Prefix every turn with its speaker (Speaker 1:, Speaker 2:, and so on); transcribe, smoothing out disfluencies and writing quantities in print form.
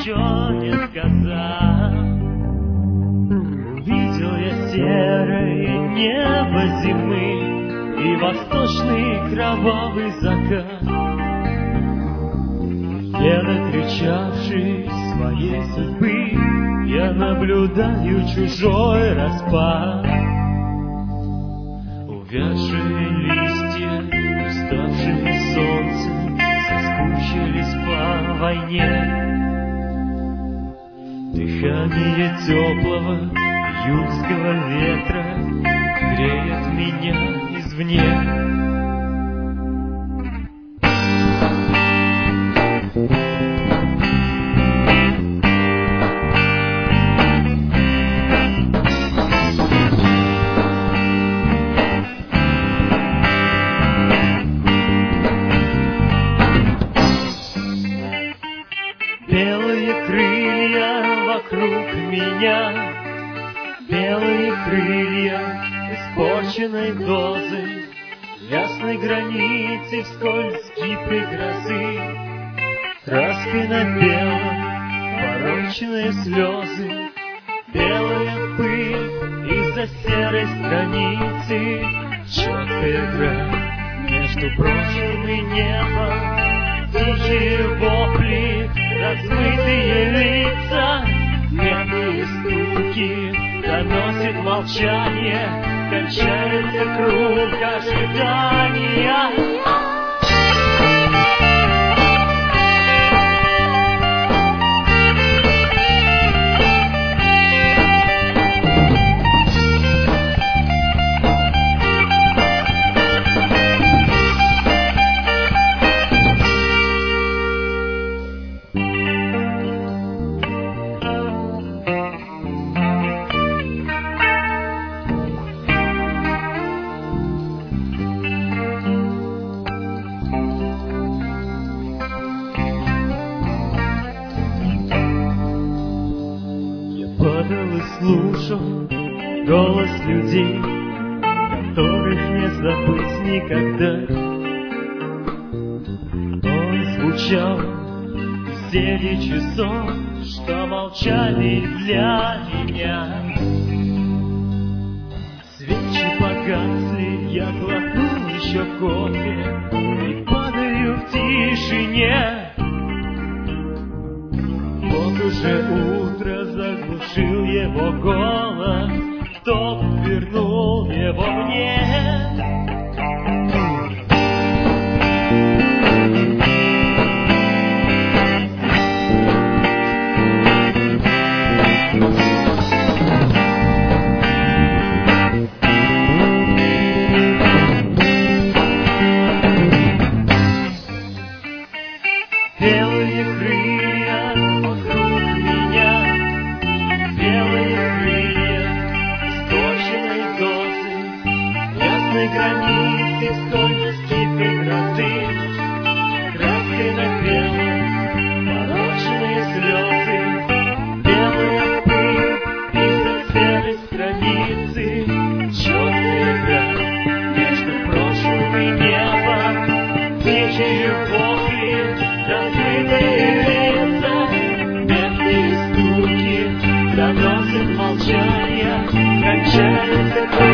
Speaker 1: еще не сказал. Увидел я серое небо зимы и восточный кровавый закат, где, накричавшись своей судьбы, я наблюдаю чужой распад. Увядшие листья, уставшие солнцем, соскучились по войне. Дыхание теплого июльского ветра греет меня извне. Белые крылья вокруг меня, белые крылья испорченной дозы, ясной границы вскользь гибкой грозы, краской на белом порочные слезы, белая пыль из-за серой страницы, четкая грань между прошлым и небом, тихие вопли, размытые лица, медные стуки, доносит молчание, кончается круг ожидания. Падал и слушал голос людей, которых не забыть никогда. Он звучал в серии часов, что молчали для меня. Свечи погасли, я глотнул еще кофе и падаю в тишине. Вот уже утро заглушил его голос, кто вернул его мне. Белые крылья вокруг меня, белые крылья испорченной дозы, ясной границы скользкой гибкой грозы, краской на белом порочные слезы, белая пыль из-за серой страницы, черная грань между прошлым и небом, тихие вопли, размытые лица, медные стуки, доносит молчание, кончается